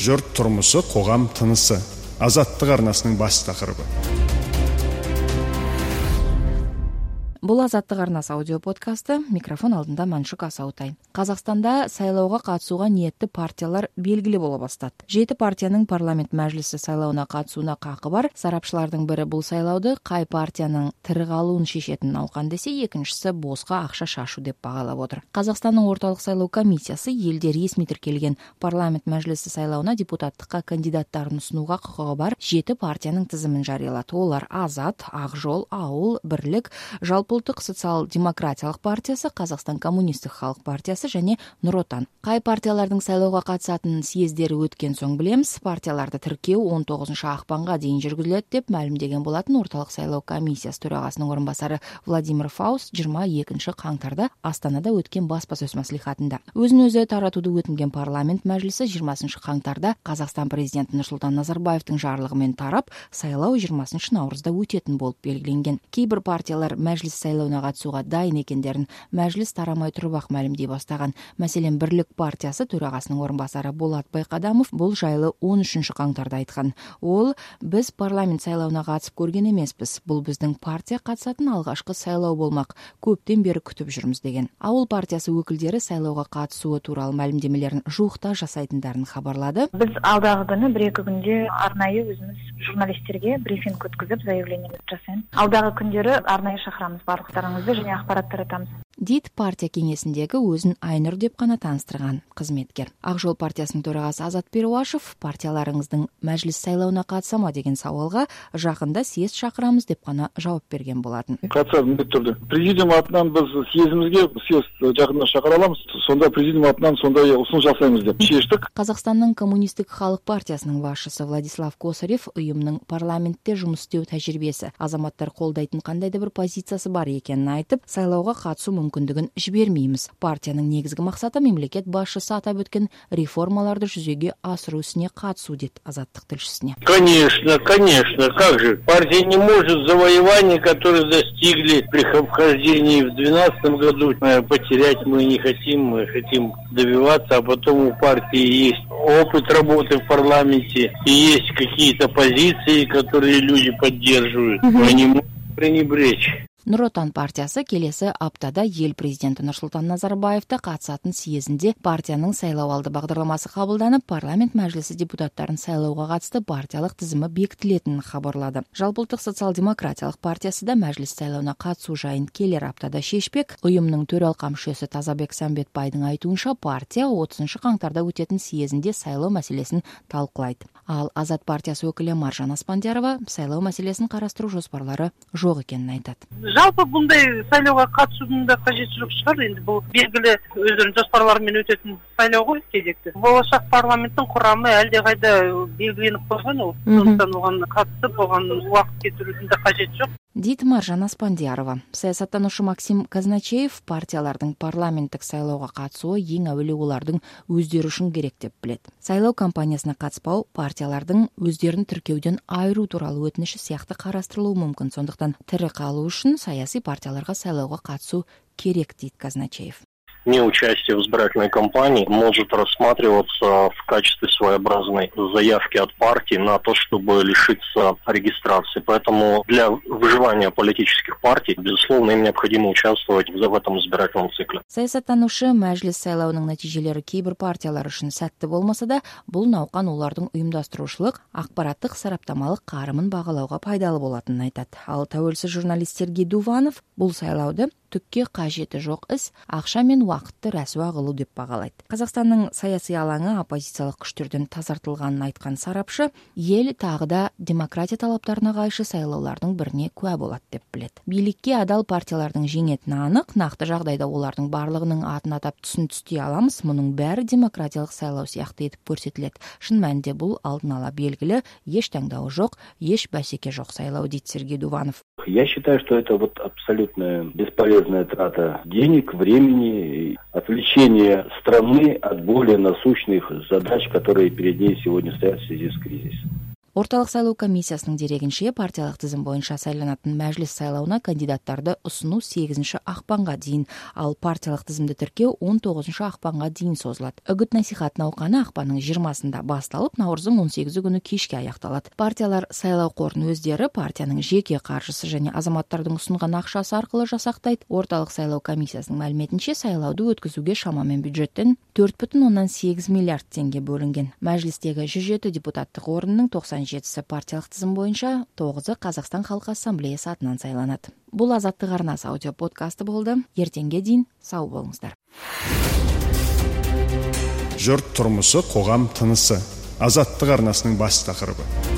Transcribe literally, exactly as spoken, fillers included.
Жұрт тұрмысы, қоғам тынысы. Азаттық арнасының бас тақырыбы. Бұл Азаттық арнасы аудио подкасты, микрофон алдында Маншук Асаутай. Қазақстанда сайлауға қатысуға ниетті партиялар белгілі бола бастады. Жеті партияның парламент мәжілісі сайлауына қатысуына қақы бар. Сарапшылардың бірі бұл сайлауды қай партияның тірі қалуын шешетін науқан десе, екіншісі босқа ақша шашу деп бағалап отыр. Қазақстанның орталық сайлау комиссиясы елде ресми тіркелген парламент мәжілісі сайлауына депутаттыққа кандидаттарын ұсынуға құқығы бар жеті партияның тізімін жариялады. Олар Азат, Ақжол, Ауыл, Бірлік, Жалпы ұлттық социал-демократиялық партиясы, Қазақстан коммунистік халық партиясы және Нұр Отан. Қай партиялардың сайлауға қатысатынын съездері өткен соң білеміз. Партияларды тіркеу он тоғызыншы ақпанға дейін жүргізіледі деп мәлімдеген болатын орталық сайлау комиссиясы төрағасының орынбасары Владимир Фаус жиырма екінші қаңтарда Астанада өткен баспасөз мәслихатында. Өзін өзі таратуды өтінген парламент мәжілісі жиырмасыншы қаңтарда Қазақстан президенті Нұрсұлтан Назарбаевтың жарлығымен тарап, сайлау жиырмасыншы наурызда өтетін болып белгіленген. Кейбір партиялар мәжіліс сайлауына қатысуға дайын екендерін мәжіліс тарамай тұрып-ақ мәлімдей бастаған. Мәселен, Бірлік партиясы төрағасының орынбасары Болат Байқадамов бұл жайлы он үшінші қаңтарда айтқан. Ол: біз парламент сайлауына қатысып көрген емеспіз. Бұл біздің партия қатысатын алғашқы сайлау болмақ. Көптен бері күтіп жүрміз деген. Ауыл партиясы өкілдері сайлауға қатысуы туралы мәлімдемелерін жуықта жасайтындарын хабарлады. Біз алдағы күні бір-екі күнде арнайы өзіміз журналистерге брифинг өткізіп заявлениемізді жасаймыз. Алдағы күндері арнайы шақырамыз барлықтарыңызды және ақпарат таратамыз. Дейді партия кеңесіндегі өзін Айнұр деп қана таныстырған қызметкер. Ақжол партиясының төрағасы Азат Перуашев партияларыңыздың мәжіліс сайлауына қатыса ма деген сауалға жақында съезд шақырамыз деп қана жауап берген болатын. Қатысады міндетті түрде. Президиум атынан біз съезімізге съезд жақында шақыра аламыз. Сонда президиум атынан сондай ұсыныс жасаймыз деп шештік. Қазақстанның коммунистік халық партиясының басшысы Владислав Косарев ұйымның парламентте жұмыс істеу тәжірибесі, азаматтар қолдайтын қандай да бір позициясы бар екенін айтып, сайлауға қатысу мүмкіндігін жібермейміз. Партияның негізгі мақсаты мемлекет басшысы атап өткен реформаларды жүзеге асыру ісіне қатысу, деді Азаттық тілшісіне. Конечно, конечно, как же. Партия не может завоевания, которые достигли при вхождении в двенадцатом году, потерять мы не хотим, мы хотим добиваться, а потом у партии есть опыт работы в парламенте и есть какие-то позиции, которые люди поддерживают. Мы не можем пренебречь. Нұр Отан партиясы келесі аптада ел президенті Нұрсұлтан Назарбаевты қатысатын съезінде партияның сайлау алды бағдарламасы қабылданып, парламент мәжілісі депутаттарын сайлауға қатысты партиялық тізімі бекітілетінін хабарлады. Жалпыұлттық социал-демократиялық партиясы да мәжіліс сайлауына қатысу жайын келер аптада шешпек. Ұйымның төралқа мүшесі Тазабек Самбетбайдың айтуынша, партия отызыншы қаңтарда өтетін съезінде сайлау мәселесін талқылайды. Ал Азат партиясы өкілі Маржан Аспандиярова сайлау мәселесін қарастыру жоспарлары жоқ екенін айтады. Жалпы бұндай сайлауға қатысудың да қажеті жоқ шығар. Енді бұл белгілі өздерінің жоспарларымен өтетін сайлау ғой, кезекті. Болашақ парламенттің құрамы әлдеқайда белгіленіп қойған ол. Сондықтан оған қатысып, оған уақыт кетірудің де қажеті жоқ. Дейді Маржан Аспандиярова. Саясаттанушы Максим Казначеев партиялардың парламенттік сайлауға қатысуы ең әуелі олардың өздері үшін керек деп біледі. Сайлау кампаниясына қатыспау партиялардың өздерін тіркеуден айыру туралы өтініші сияқты қарастырылуы мүмкін. Сондықтан тірі қалу үшін саяси партияларға сайлауға қатысу керек, дейді Казначеев. Неучастие в избирательной кампании может рассматриваться в качестве своеобразной заявки от партии на то, чтобы лишиться регистрации. Поэтому для выживания политических партий, безусловно, им необходимо участвовать в этом избирательном цикле. Саясаттанушы мәжіліс сайлауының нәтижелері кейбір партиялар үшін сәтті болмаса да, бұл науқан олардың ұйымдастырушылық, ақпараттық сараптамалық қарымын бағалауға пайдалы болатынын айтады. Ал тәуелсіз журналистер Дуванов бұл сайлауды түкке қажеті жоқ іс, ақша мен уақытты рәсуа қылу деп бағалайды. Қазақстанның саяси алаңы оппозициялық күштерден тазартылғанын айтқан сарапшы, ел тағы да демократия талаптарына қайшы сайлаулардың біріне куә болады деп біледі. Билікке адал партиялардың жеңетіні анық, нақты жағдайда олардың барлығының атын атап түсін түстей аламыз. Мұның бәрі демократиялық сайлау сияқты етіп көрсетіледі. Шын мәнінде бұл алдын ала белгілі, еш таңдауы жоқ, еш бәсеке жоқ сайлау, дейді Сергей Дуванов. Я считаю, что это вот абсолютно бесполезная трата денег, времени, отвлечение страны от более насущных задач, которые перед ней сегодня стоят в связи с кризисом. Орталық сайлау комиссиясының дерегінше, партиялық тізім бойынша сайланатын мәжіліс сайлауына кандидаттарды ұсыну сегізінші ақпанға дейін, ал партиялық тізімді тіркеу он тоғызыншы ақпанға дейін созылады. Үгіт насихат науқаны ақпанның жиырмасында басталып, наурыздың он сегізі күні кешке аяқталады. Партиялар сайлау қорын өздері партияның жеке қаржысы және азаматтардың ұсынған ақшасы арқылы жасақтайды. Орталық сайлау комиссиясының мәліметінше, сайлауды өткізуге шамамен бюджеттен төрт бүтін оннан сегіз миллиард теңге бөлінген. Мәжілістегі жүз жеті депутаттық орынның тоқсан жетісі партиялық тізім бойынша, тоғызы Қазақстан Халқы Ассамблеясы атынан сайланады. Бұл Азаттық арнасы аудио подкасты болды. Ертеңге дейін сау болыңыздар. Жұрт тұрмысы, қоғам тынысы. Азаттық арнасының бас тақырыбы.